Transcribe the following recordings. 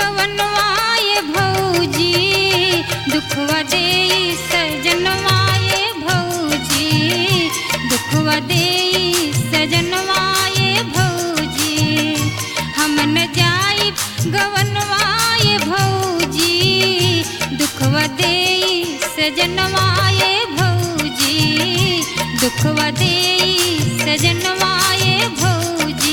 गवनवाए भौजी दुखवा दे सजनवाए भौजी दुखवा दे सजनवाए भौजी हम न जाई गवनवाए भौजी दुखवा दे सजनवाए भौजी दुखवा दे सजनवाए भौजी।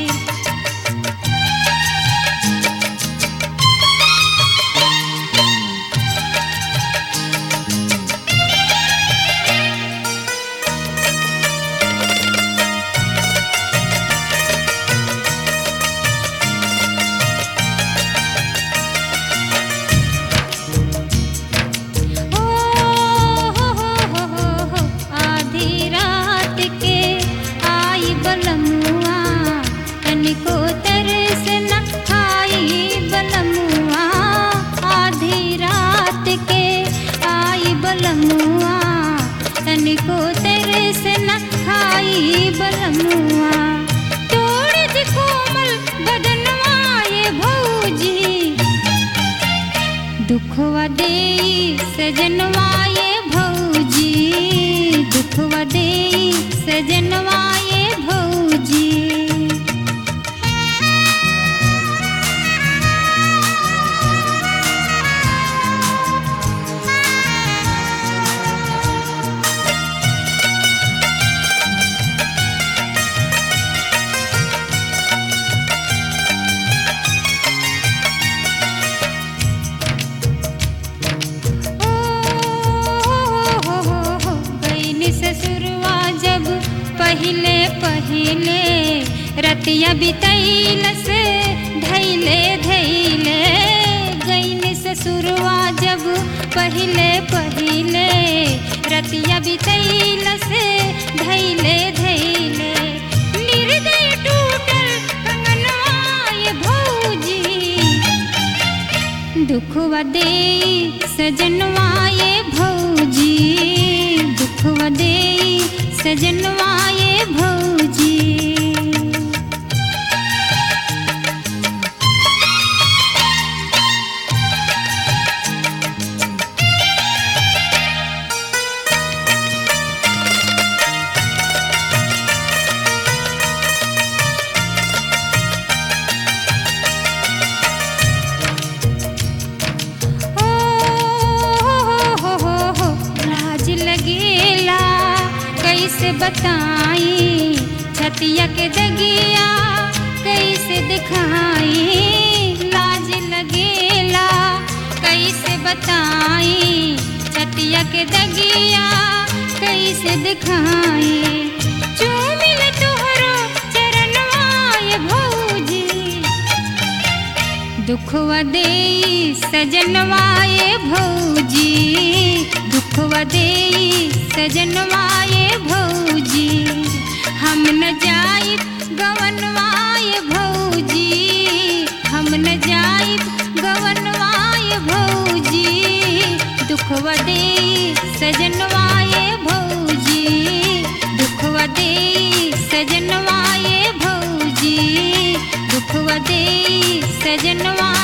को तरस न खाई बलमुआ तोड़ दे कोमल बदनवाए भौजी दुखवा दे सजनवाए भौजी दुखवा दे सजनवाए भौजी। ससुरवा जब पहिले पहिले रतिया बितैलस धैले धैले गईन ससुरवा जब पहिले पहिले रतिया बितैलस धैले धैले निर्दय टूटल कंगनवाए भौजी दुखवा दे सजनवाए भौजी दुखवा दे सजनवाए भौजी। लाज लगेला कैसे बताई छतिया के दगिया कैसे दिखाई लाज लगेला कैसे बताई छतिया के दगिया कैसे दिखाई चूमिल तोहरो चरणवाए भौजी दुखवा दे सजनवाए भौजी दुखवा दे सजनवाए भौजी हम न जाई गवनवाए भौजी हम न जाई गवनवाए भौजी दुखवा दे सजनवाए भौजी दुखवा दे सजनवाए भौजी दुखवा दे सजनवा